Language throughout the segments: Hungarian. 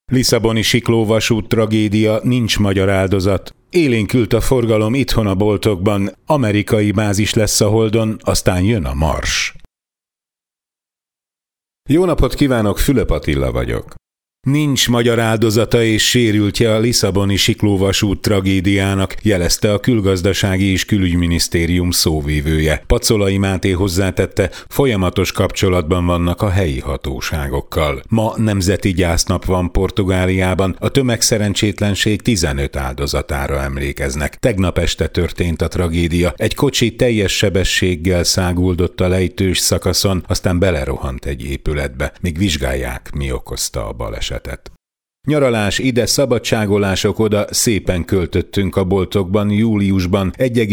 Lisszaboni siklóvasút tragédia, nincs magyar áldozat. Élénkült a forgalom itthon a boltokban, amerikai bázis lesz a Holdon, aztán jön a Mars. Jó napot kívánok, Fülöp Attila vagyok. Nincs magyar áldozata és sérültje a lisszaboni siklóvasút tragédiának, jelezte a Külgazdasági és Külügyminisztérium szóvivője. Pacolai Máté hozzátette, folyamatos kapcsolatban vannak a helyi hatóságokkal. Ma nemzeti gyásznap van Portugáliában, a tömegszerencsétlenség 15 áldozatára emlékeznek. Tegnap este történt a tragédia. Egy kocsi teljes sebességgel száguldott a lejtős szakaszon, aztán belerohant egy épületbe. Még vizsgálják, mi okozta a balesetet. Nyaralás ide, szabadságolások oda, szépen költöttünk a boltokban. Júliusban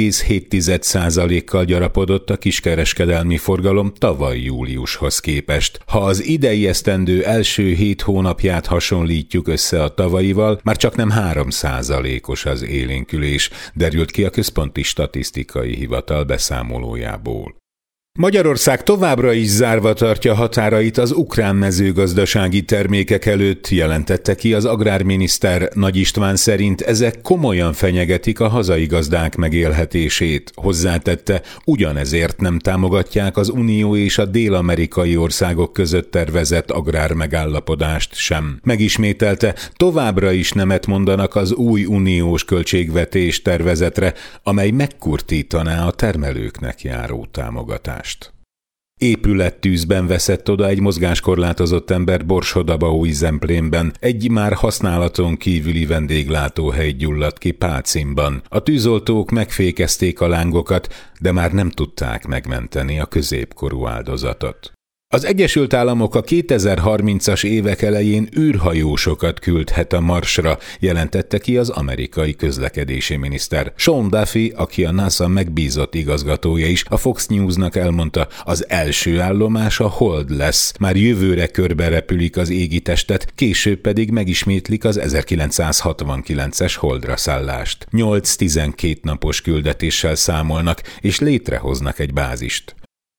1,7%-kal gyarapodott a kiskereskedelmi forgalom tavaly júliushoz képest. Ha az idei esztendő első 7 hónapját hasonlítjuk össze a tavalyival, már csak nem 3%-os az élénkülés, derült ki a Központi Statisztikai Hivatal beszámolójából. Magyarország továbbra is zárva tartja határait az ukrán mezőgazdasági termékek előtt, jelentette ki az agrárminiszter. Nagy István szerint ezek komolyan fenyegetik a hazai gazdák megélhetését. Hozzátette, ugyanezért nem támogatják az Unió és a dél-amerikai országok között tervezett agrármegállapodást sem. Megismételte, továbbra is nemet mondanak az új uniós költségvetés tervezetre, amely megkurtítaná a termelőknek járó támogatást. Épülettűzben veszett oda egy mozgáskorlátozott ember Borsod-Abaúj-Zemplénben. Egy már használaton kívüli vendéglátóhely gyulladt ki Pálcimban. A tűzoltók megfékezték a lángokat, de már nem tudták megmenteni a középkorú áldozatot. Az Egyesült Államok a 2030-as évek elején űrhajósokat küldhet a Marsra, jelentette ki az amerikai közlekedési miniszter. Sean Duffy, aki a NASA megbízott igazgatója is, a Fox News-nak elmondta, az első állomás a Hold lesz. Már jövőre körbe repülik az égitestet, később pedig megismétlik az 1969-es Holdra szállást. 8-12 napos küldetéssel számolnak, és létrehoznak egy bázist.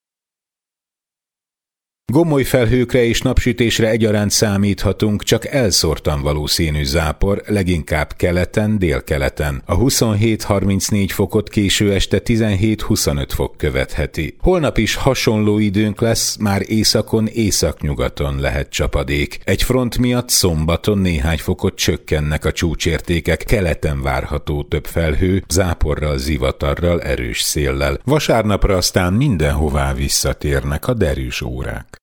Gomoly felhőkre és napsütésre egyaránt számíthatunk, csak elszórtan valószínű zápor, leginkább keleten, délkeleten. A 27-34 fokot késő este 17-25 fok követheti. Holnap is hasonló időnk lesz, már északon, északnyugaton lehet csapadék. Egy front miatt szombaton néhány fokot csökkennek a csúcsértékek, keleten várható több felhő, záporral, zivatarral, erős széllel. Vasárnapra aztán mindenhová visszatérnek a derűs órák.